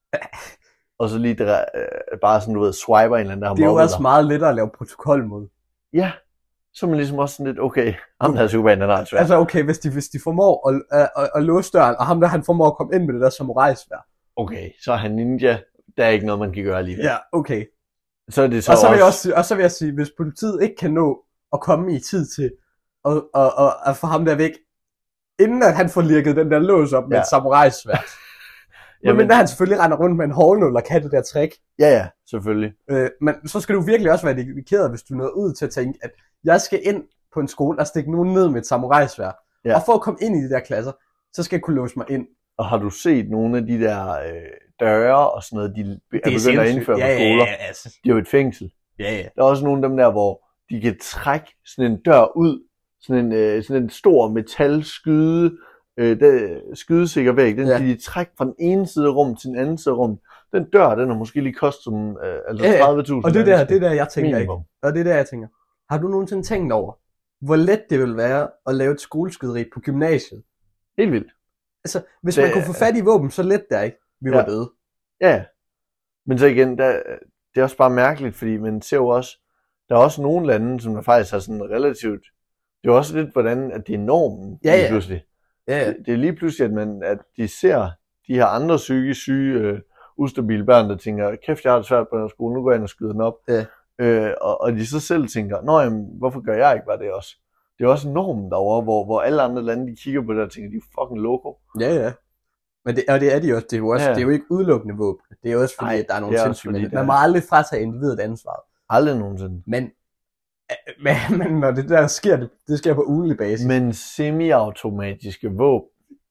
og så lige der, øh, bare sådan, du ved, swiper en eller anden, der har det er jo mobbet også dig. meget lettere at lave protokol mod. Ja, så er man ligesom også sådan lidt, okay, ham der er psykopaten, han har et svær. Altså okay, hvis de, hvis de formår at, at, at, at låse døren, og ham der han formår at komme ind med det der samurai-sværd. Okay, så er han ninja, der er ikke noget, man kan gøre alligevel. Ja, okay. Så er det så Og så, vil jeg også, også, sige- og så vil jeg sige, hvis politiet ikke kan nå at komme i tid til at, at, at, at få ham der væk, inden at han får lirket den der lås op med Ja. et samurai-sværd. Jamen- Men der han selvfølgelig render rundt med en hårnål og kan det der trick. ja ja, selvfølgelig. Øh, men så skal du virkelig også være dedikeret, hvis du nåede ud til at tænke, at jeg skal ind på en skole og stikke nogen ned med et samurai-sværd. Ja. Og for at komme ind i de der klasser, så skal jeg kunne låse mig ind. Og har du set nogle af de der øh, døre og sådan noget, de er begyndt at sindssygt. indføre på ja, skoler? Ja, ja, altså. Det er jo et fængsel. ja, ja. Der er også nogle af dem der, hvor de kan trække sådan en dør ud, sådan en, øh, sådan en stor metalskyde, øh, der, skydesikker væg, den Ja. ja. kan de trække fra den ene side af rummet til den anden side af rummet. Den dør, den har måske lige kostet som øh, altså Ja, ja. tredive tusind. Og det er der, det er der, jeg tænker ikke. minimum. Og det er der, jeg tænker. Har du nogensinde tænkt over, hvor let det vil være at lave et skoleskyderi på gymnasiet? Helt vildt. Altså, hvis Det- man kunne få fat i våben, så let der ikke. Vi var Ja. døde. Ja, men så igen, der, det er også bare mærkeligt, fordi man ser jo også, der er også nogle lande, som der faktisk har sådan relativt, det er jo også lidt, hvordan at det er normen Ja, lige ja. pludselig. Ja, ja. Det, det er lige pludselig, at, man, at de ser de her andre psykisk syge, øh, ustabile børn, der tænker, kæft, jeg har det svært på den her skole, nu går jeg ind og skyder den op. Ja. Øh, og, og de så selv tænker, nå jamen, hvorfor gør jeg ikke bare det også? Det er også normen derovre, hvor, hvor alle andre lande, de kigger på det og tænker, de er fucking loco. Ja, ja. Men det, og det er de også. Det er jo, også, Ja. det er jo ikke udelukkende våben. Det er også fordi, Nej, at der er nogle det er også sindssyge. fordi, Man der må er- aldrig fratage individet ansvaret. Aldrig nogensinde. Men, øh, men, men når det der sker, det, det sker på ugentlig basis. Men semi-automatiske våben,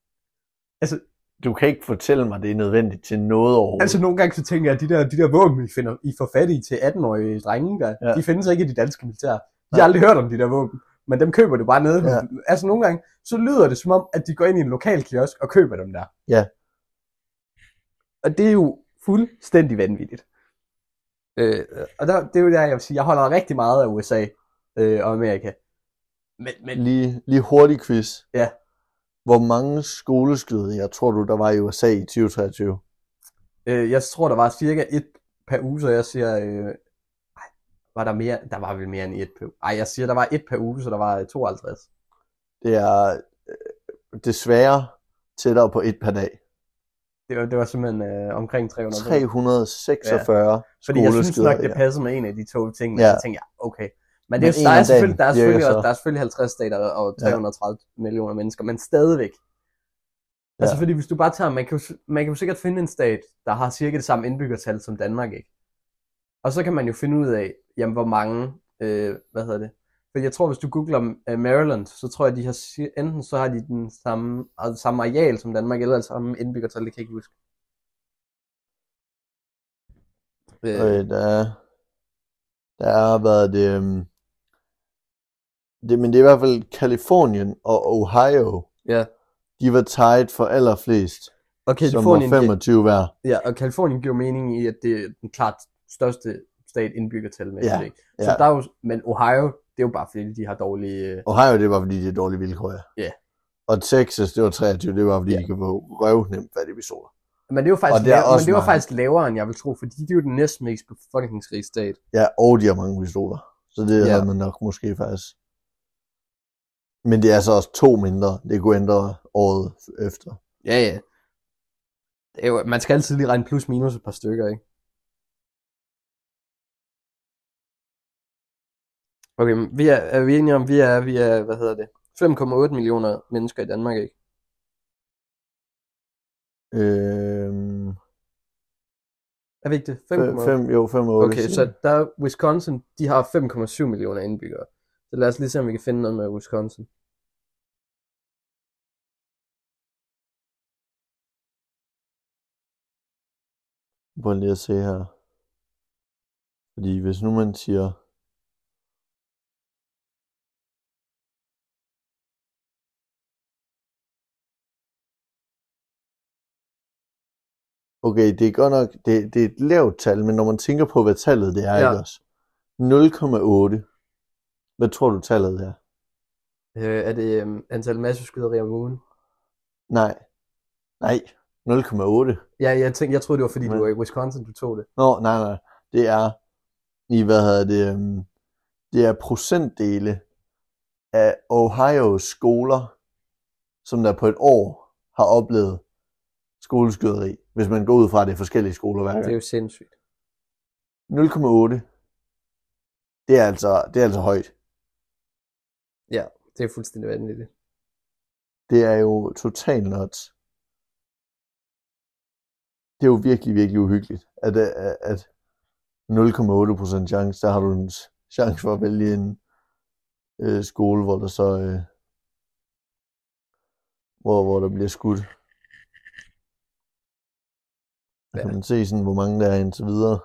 Altså- du kan ikke fortælle mig, det er nødvendigt til noget overhovedet. Altså nogle gange så tænker jeg, at de der, de der våben, I, finder, I får fat i til atten-årige drenge, der, Ja. ja. de findes ikke i de danske militær. De har Nej. aldrig hørt om de der våben, men dem køber du bare nede. Ja. Ja. Altså nogle gange, så lyder det som om, at de går ind i en lokal kiosk og køber dem der. Ja. Og det er jo fuldstændig vanvittigt. Øh, og der, det er jo der, jeg vil sige, jeg holder rigtig meget af U S A øh, og Amerika. Men, men Lige, lige hurtig quiz. Ja. Hvor mange skoleskyderier tror du, der var i U S A i tyve treogtyve? øh, jeg tror, der var cirka et per uge, så jeg siger... Øh, ej, var der mere? Der var vel mere end et per uge. Ej, jeg siger, der var et per uge, så der var tooghalvtreds. Det er øh, desværre tættere på et per dag. Det var, det var simpelthen øh, omkring tre hundrede. tre hundrede seksogfyrre ja. Fordi jeg synes nok, skoleskyderier. det passede med en af de to ting, Ja. ja. Så tænkte jeg, okay. Men, Men det, er, en der, er om dagen selvfølgelig, der, er virker selvfølgelig, så. også- der er selvfølgelig halvtreds stater og tre hundrede og tredive ja. millioner mennesker, men stadigvæk. Ja. Altså fordi hvis du bare tager, man kan, jo, man kan jo sikkert finde en stat, der har cirka det samme indbyggertal som Danmark, ikke? Og så kan man jo finde ud af, jamen hvor mange, øh, hvad hedder det? For jeg tror, hvis du googler uh, Maryland, så tror jeg, de har, cir- enten så har de den samme, altså samme areal som Danmark, eller samme indbyggertal, det kan jeg ikke huske. Øh, Øh, der, er- der har været det, øhm, det, men det er i hvert fald Kalifornien og Ohio, ja. de var tied for allerflest, Og som var Kalifornien, femogtyve hver. ja, og Kalifornien giver mening i, at det er den klart største stat indbyggertal med. Ja, Ikke? Så ja. der er jo, men Ohio, det er jo bare fordi, de har dårlige... øh, Ohio, det var fordi, de er dårlige vilkår, ja. Ja. Og Texas, det var treogtyve, det var fordi, Ja. de kan få røvnemt fat i pistoler. Men det var faktisk, Og det er lav, også men det var meget. faktisk lavere, end jeg vil tro, fordi det er jo den næstmest befolkningsrige stat. Ja, og de har mange pistoler. Så det Ja. havde man nok måske faktisk. Men det er så også to mindre. Det kunne ændre året efter. Ja, ja. Det er jo, man skal altid lige regne plus minus et par stykker, ikke? Okay, men vi er, er vi enige om, vi er, vi er, hvad hedder det, fem komma otte millioner mennesker i Danmark, ikke? Øhm, Er vi ikke det? fem fem, komma otte? fem, jo, fem og otte. Okay, så der er Wisconsin, de har fem komma syv millioner indbyggere. Så lad os lige se, om vi kan finde noget med Wisconsin. Prøv lige at se her. Fordi hvis nu man siger, okay, det er godt nok, det, det er et lavt tal, men når man tænker på, hvad tallet det er, Ja. ikke også? nul komma otte. Hvad tror du tallet er? Øh, er det øh, antal masseskyderier om ugen? Nej. Nej. nul komma otte. Ja, jeg tænkte, jeg troede, det var fordi, Men- du var i Wisconsin, du tog det. Nå, nej, nej. Det er, i hvad hedder det, um, det er procentdele af Ohios skoler, som der på et år har oplevet skoleskyderi, hvis man går ud fra, at det er forskellige skoler hver Det er gang. jo sindssygt. nul komma otte. Det er altså, det er altså højt. Ja, det er fuldstændig vanvittigt. Det er jo totalt nuts. Det er jo virkelig, virkelig uhyggeligt, at, at, at nul komma otte procent chance, der har du en chance for at vælge en øh, skole, hvor der så øh, hvor, hvor der bliver skudt. Der Ja. kan man se sådan, hvor mange der er indtil videre.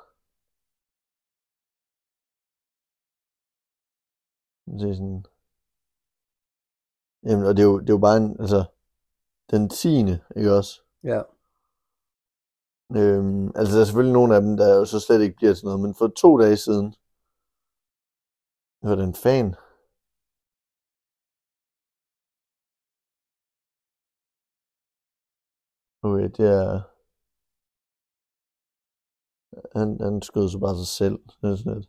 Man kan se sådan. Jamen, og det er jo, det er jo bare en, altså, den tiende, ikke også? Ja. Øhm, altså, der er selvfølgelig nogle af dem, der jo så slet ikke bliver til noget, men for to dage siden, det var den fan. Okay, det er, han, han skød så bare sig selv, det er sådan lidt.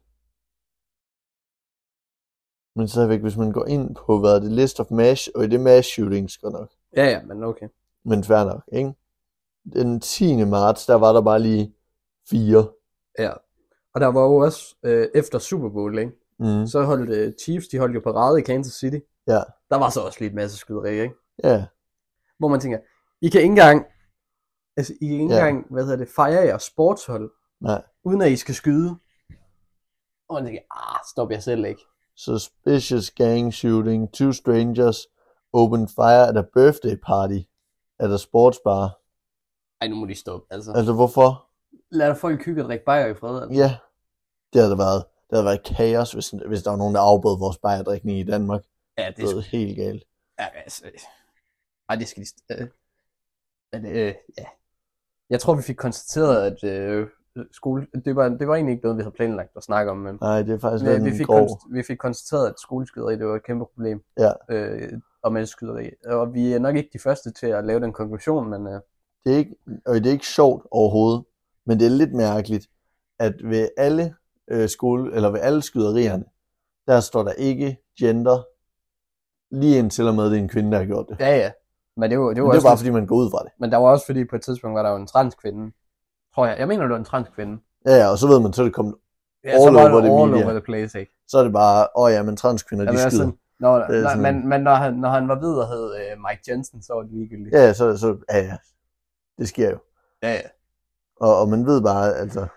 Men stadigvæk, hvis man går ind på, hvad er det, list of mass, og det er mass shootings, godt nok, Ja, ja, men okay. men fair nok, ikke? Den tiende marts, der var der bare lige fire. Ja. Og der var jo også øh, efter Super Bowl, ikke? Mm. Så holdt øh, Chiefs, de holdt jo parade i Kansas City. Ja. Der var så også lige et masse skyderi, ikke? Ja, Hvor man tænker, I kan ikke engang, altså I kan ikke Ja. engang, hvad hedder det, fejre jeres sportshold, nej. uden at I skal skyde. Og man tænker, ah, stop jer selv ikke. Suspicious gang shooting, two strangers opened fire at a birthday party at a sports bar. Ej, nu må de stoppe, altså. Altså, hvorfor? Lad folk hygge og drikke bajer i fred, altså. Ja, det havde været, det havde været kaos, hvis, hvis der var nogen, der afbrød vores bajerdrikning i Danmark. Ja, Det det er var helt galt. Ja, altså. Ej, det skal de... Øh, men, øh, ja. Jeg tror, vi fik konstateret, at øh, skole... Det var, det var egentlig ikke noget, vi havde planlagt at snakke om, men Nej, det er faktisk vi, lidt vi, en fik grov. konst, vi fik konstateret, at skoleskyderi, det var et kæmpe problem. Ja. Øh, og menneskeskyderi. Og vi er nok ikke de første til at lave den konklusion, men... Øh, Det er ikke, og det er ikke sjovt overhovedet, men det er lidt mærkeligt, at ved alle øh, skole, eller ved alle skyderierne, der står der ikke gender, lige indtil og med, det er en kvinde, der har gjort det. ja, ja. Men det var, det var, Men det er også bare, fordi man går ud fra det. Men der var også fordi, på et tidspunkt var der jo en transkvinde. Tror jeg. Jeg mener, det var en transkvinde. Ja, ja, og så ved man, så er det kommet, Ja, så All var over det the all media. over the place, ikke? så er det bare, åh oh, ja, men transkvinder, de Jamen, altså, skyder. når, Det er når, sådan- men, men når han, når han var ved og hed øh, Mike Jensen, så var det ligegyldigt. Ja, ja, så, så ja, ja, det sker jo. Ja, ja. Og, og man ved bare, altså,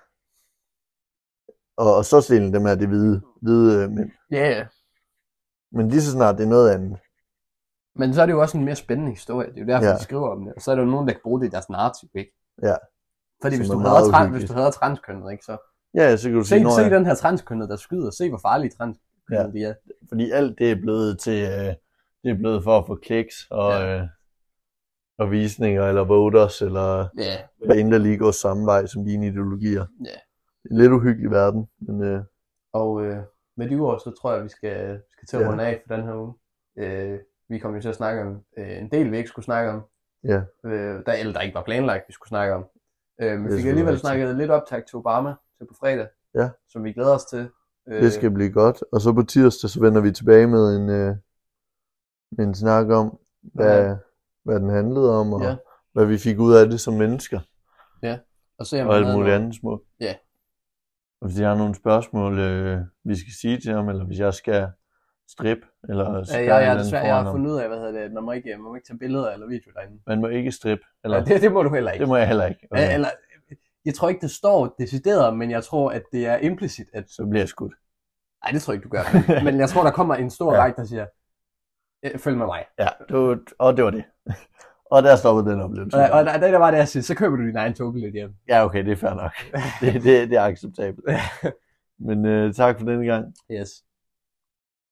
og, og så stille dem her, det hvide, hvide øh, mænd. Ja, ja. Men lige så snart det er noget andet. Men så er det jo også en mere spændende historie. Det er jo derfor, Ja. ja. de skriver om det. Og så er der jo nogen, der kan bruge det i deres narrativ, ikke? Ja. Fordi Som hvis er du, meget hader trans, uhyggeligt. hvis du hader transkønnet, ikke? Så Ja, så kan du se, sige, se når den her transkønnet, der skyder. Se, hvor farlige transkønnet Ja. de er. fordi alt det er blevet til, øh, det er blevet for at få kliks og, Ja. øh, og visninger, eller voters, eller Ja. hvad end der lige går samme vej som dine ideologier. Ja. Det er en lidt uhyggelig verden, men øh, Og øh, med de ord, så tror jeg, vi skal, skal til at Ja. runde af for den her uge. Øh, vi kommer jo til at snakke om øh, en del, vi ikke skulle snakke om. ja, Øh, der, eller der ikke var planlagt, vi skulle snakke om. Øh, men Det vi er fik selvfølgelig alligevel rigtigt. snakket lidt optag til Obama til på fredag, Ja. som vi glæder os til. Øh, det skal blive godt. Og så på tirsdag, så vender vi tilbage med en, øh, med en snak om, hvad, Ja. hvad den handlede om, og Ja. hvad vi fik ud af det som mennesker, og se, om og han alt havde muligt noget- andet små. Ja. Og hvis jeg har nogle spørgsmål, øh, vi skal sige til ham, eller hvis jeg skal strippe, eller Ja, spørge jeg, jeg, et jeg, eller desværre, andet jeg foran har ham. fundet ud af, hvad hedder det, man må ikke, man må ikke tage billeder eller video derinde. Man må ikke strippe, eller Ja, det, det må du heller ikke. det må jeg heller ikke. Okay. Okay. Eller, jeg tror ikke, det står decideret, men jeg tror, at det er implicit, at... Så bliver jeg skudt. Nej, det tror jeg ikke, du gør. Men, men jeg tror, der kommer en stor Ja. række, der siger, "Øh, følg med mig. Ja, det var, og det var det. Og der stopper den oplevelse. Og, og der, der var det, jeg siger, så køber du din egen togbillet hjem. Ja, okay, det er fair nok. det, det, det er acceptabelt. Men øh, tak for denne gang. Yes.